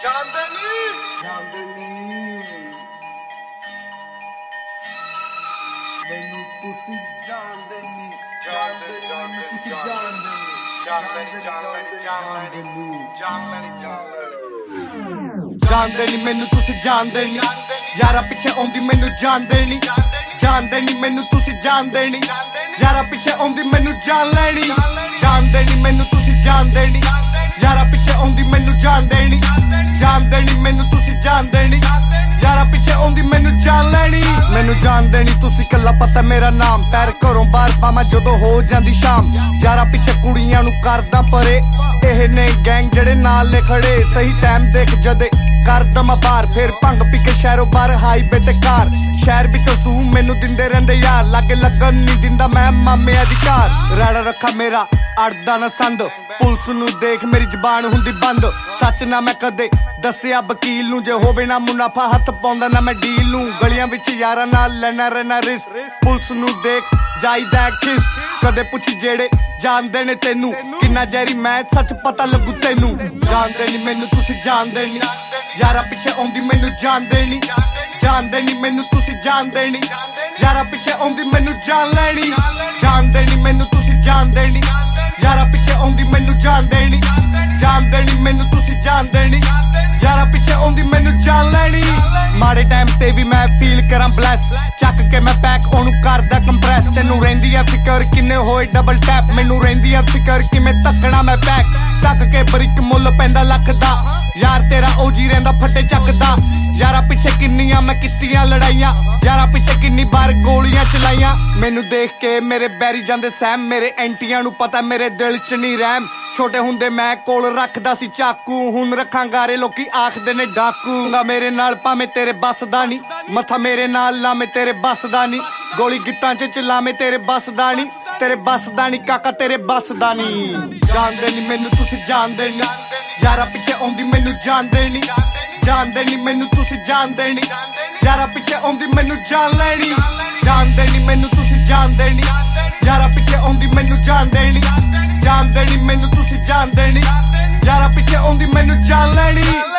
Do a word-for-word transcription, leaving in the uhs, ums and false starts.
ਚਾਂਦਨੀ ਚਾਂਦਨੀ ਮੈਨੂੰ ਤੁਸੀਂ ਜਾਣਦੇ ਨਹੀਂ ਚਾਂਦਨੀ ਚਾਂਦਨੀ ਚਾਂਦਨੀ ਚਾਂਦਨੀ ਚਾਂਦਨੀ ਚਾਂਦਨੀ ਜਾਣਦੇ ਨੀ ਮੈਨੂੰ ਤੁਸੀਂ ਜਾਣਦੇ ਨੀ ਯਾਰਾ ਪਿੱਛੇ ਆਉਂਦੀ ਮੈਨੂੰ ਜਾਣਦੇ ਨੀ ਜਾਣਦੇ ਨੀ ਮੈਨੂੰ ਤੁਸੀਂ ਜਾਣਦੇ ਨੀ ਯਾਰਾ ਪਿੱਛੇ ਆਉਂਦੀ ਮੈਨੂੰ ਜਾਣ ਲੈਣੀ ਜਾਣਦੇ ਨੀ ਮੈਨੂੰ ਤੁਸੀਂ ਜਾਣਦੇ ਨੀ ਯਾਰਾ ਪਿੱਛੇ ਆਉਂਦੀ ਮੈਨੂੰ ਜਾਣਦੇ ਨੀ ਜਾਣਦੇ ਨੀ ਮੈਨੂੰ ਤੁਸੀਂ ਜਾਣਦੇ ਨੀ ਯਾਰਾ ਪਿੱਛੇ ਆਉਂਦੀ ਮੈਨੂੰ ਜਾਣ ਲੈਣੀ ਮੈਨੂੰ ਜਾਣਦੇ ਨੀ ਤੁਸੀਂ ਕੱਲਾ ਪਤਾ ਮੇਰਾ ਨਾਮ ਪੈਰ ਘਰੋਂ ਬਾਹਰ ਪਾਵਾਂ ਜਦੋਂ ਹੋ ਜਾਂਦੀ ਸ਼ਾਮ ਯਾਰਾ ਪਿੱਛੇ ਕੁੜੀਆਂ ਨੂੰ ਕਰਦਾ ਪਰੇ ਇਹ ਨੇ ਗੈਂਗ ਜਿਹੜੇ ਨਾਲ ਨੇ ਖੜੇ ਸਹੀ ਟਾਈਮ ਦੇਖ ਜਦੇ ਕਰਦਾ ਮੈਂ ਬਾਹਰ ਫਿਰ ਭੰਗ ਪੀ ਕੇ ਸ਼ਹਿਰੋਂ ਬਾਹਰ ਹਾਈਵੇ ਤੇ ਕਾਰ ਸ਼ਹਿਰ ਵਿੱਚੋਂ ਸੂ ਮੈਨੂੰ ਦਿੰਦੇ ਰਹਿੰਦੇ ਯਾਰ ਲਾਗੇ ਲੱਗਣ ਨਹੀਂ ਦਿੰਦਾ ਮੈਂ ਮਾਮੇ ਅਧਿਕਾਰ ਰੜ ਰੱਖਾ ਮੇਰਾ ਅੜਦਾ ਨਾ ਸੰਦ ਪੁਲਿਸ ਨੂੰ ਦੇਖ ਮੇਰੀ ਜ਼ਬਾਨ ਹੁੰਦੀ ਬੰਦ ਸੱਚ ਨਾ ਮੈਂ ਕਦੇ ਦੱਸਿਆ ਵਕੀਲ ਨੂੰ ਜੇ ਹੋਵੇ ਨਾ ਮੁਨਾਫਾ ਹੱਥ ਪਾਉਂਦਾ ਨਾ ਮੈਂ ਡੀਲ ਨੂੰ ਗਲੀਆਂ ਵਿੱਚ ਯਾਰਾਂ ਨਾਲ ਲੈਣਾ ਰਹਿਣਾ ਰਿਸ ਪੁਲਿਸ ਨੂੰ ਦੇਖ ਜਾਈਦਾ ਖਿਸ ਕਦੇ ਪੁੱਛ ਜਿਹੜੇ ਜਾਣਦੇ ਨੇ ਤੈਨੂੰ ਕਿੰਨਾ ਜ਼ਹਿਰੀ ਮੈਂ ਸੱਚ ਪਤਾ ਲੱਗੂ ਤੈਨੂੰ ਜਾਣਦੇ ਨੀ ਮੈਨੂੰ ਤੁਸੀਂ ਜਾਣਦੇ ਨੀ ਯਾਰਾ ਪਿੱਛੇ ਆਉਂਦੀ ਮੈਨੂੰ ਜਾਣਦੇ ਨੀ ਜਾਣਦੇ ਨੀ ਮੈਨੂੰ ਤੁਸੀਂ ਜਾਣਦੇ ਨੀ ਯਾਰਾ ਪਿੱਛੇ ਆਉਂਦੀ ਮੈਨੂੰ ਜਾਣ ਲੈਣੀ ਜਾਣਦੇ ਨੀ ਮੈਨੂੰ ਤੁਸੀਂ ਜਾਣਦੇ ਨੀ ਯਾਰਾ ਪਿੱਛੇ ਆਉਂਦੀ ਮੈਨੂੰ ਜਾਣਦੇ ਨੀ ਜਾਣਦੇ ਨੀ ਮੈਨੂੰ ਤੁਸੀਂ ਜਾਣਦੇ ਨੀ ਯਾਰਾ ਪਿੱਛੇ ਆਉਂਦੀ ਮੈਨੂੰ ਜਾਣ ਲੈਣੀ ਮਾੜੇ ਟਾਈਮ ਤੇ ਵੀ ਮੈਂ ਫੀਲ ਕਰਾਂ ਬਲੈਸ ਚੱਕ ਕੇ ਮੈਂ ਪੈਕ ਉਹਨੂੰ ਕਰਦਾ ਕੰਪਰੈਸ ਤੈਨੂੰ ਰਹਿੰਦੀ ਆ ਫਿਕਰ ਕਿੰਨੇ ਹੋਏ ਡਬਲ ਟੈਪ ਮੈਨੂੰ ਰਹਿੰਦੀ ਆ ਫਿਕਰ ਕਿਵੇਂ ਧੱਕਣਾ ਮੈਂ ਪੈਕ ਧੱਕ ਕੇ ਬਰਿਕ ਮੁੱਲ ਪੈਂਦਾ ਲੱਖ ਦਾ ਯਾਰ ਤੇਰਾ ਓਜੀ ਰਹਿੰਦਾ ਫੱਟੇ ਚੱਕਦਾ ਯਾਰਾ ਪਿੱਛੇ ਕਿੰਨੀਆਂ ਮੈਂ ਕੀਤੀਆਂ ਲੜਾਈਆਂ ਯਾਰਾ ਪਿੱਛੇ ਕਿੰਨੀ ਵਾਰ ਗੋਲੀਆਂ ਚਲਾਈਆਂ ਮੈਨੂੰ ਦੇਖ ਕੇ ਮੇਰੇ ਬੈਰੀ ਜਾਂਦੇ ਸਹਿਮ ਮੇਰੇ ਐਂਟੀਆਂ ਨੂੰ ਪਤਾ ਮੇਰੇ ਦਿਲ 'ਚ ਨਹੀਂ ਰਹਿਮ ਛੋਟੇ ਹੁੰਦੇ ਮੈਂ ਕੋਲ ਰੱਖਦਾ ਸੀ ਚਾਕੂ ਹੁਣ ਰੱਖਾਂ ਗਾਰੇ ਲੋਕੀ ਆਖਦੇ ਨੇ ਡਾਕੂ ਨਾ ਮੇਰੇ ਨਾਲ ਭਾਵੇਂ ਤੇਰੇ ਬੱਸ ਦਾ ਨਹੀਂ ਮੱਥਾ ਮੇਰੇ ਨਾਲ ਲਾਵੇਂ ਤੇਰੇ ਬੱਸ ਦਾ ਨਹੀਂ ਗੋਲੀ ਗਿੱਟਾਂ 'ਚ ਚਲਾਵੇਂ ਤੇਰੇ ਬੱਸ ਦਾ ਨਹੀਂ ਤੇਰੇ ਬੱਸ ਦਾ ਨਹੀਂ ਕਾਕਾ ਤੇਰੇ ਬੱਸ ਦਾ ਨਹੀਂ ਜਾਣਦੇ ਨੀ ਮੈਨੂੰ ਤੁਸੀਂ ਜਾਣਦੇ ਨੀ ਯਾਰਾ ਪਿੱਛੇ ਆਉਂਦੀ ਮੈਨੂੰ ਜਾਣਦੇ ਨੀ ਜਾਣਦੇ ਨੀ ਮੈਨੂੰ ਤੁਸੀਂ ਜਾਣਦੇ ਨੀ ਯਾਰਾ ਪਿੱਛੇ ਆਉਂਦੀ ਮੈਨੂੰ ਜਾਣ ਲੈਣੀ ਜਾਣਦੇ ਨੀ ਮੈਨੂੰ ਤੁਸੀਂ ਜਾਣਦੇ ਨੀ ਯਾਰਾ ਪਿੱਛੇ ਆਉਂਦੀ ਮੈਨੂੰ ਜਾਣਦੇ ਨੀ ਜਾਣਦੇ ਨੀ ਮੈਨੂੰ ਤੁਸੀਂ ਜਾਣਦੇ ਨੀ ਯਾਰਾ ਪਿੱਛੇ ਆਉਂਦੀ ਮੈਨੂੰ ਜਾਣ ਲੈਣੀ